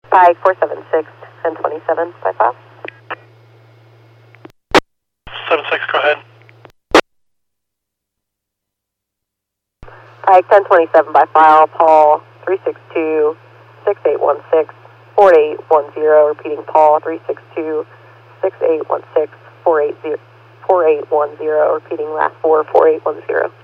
Pike 476, 1027 by file. 76, go ahead. Pike 1027 by file, Paul 362, 6816, 4810, repeating Paul 362, 6816, 4810, repeating last four, 4810.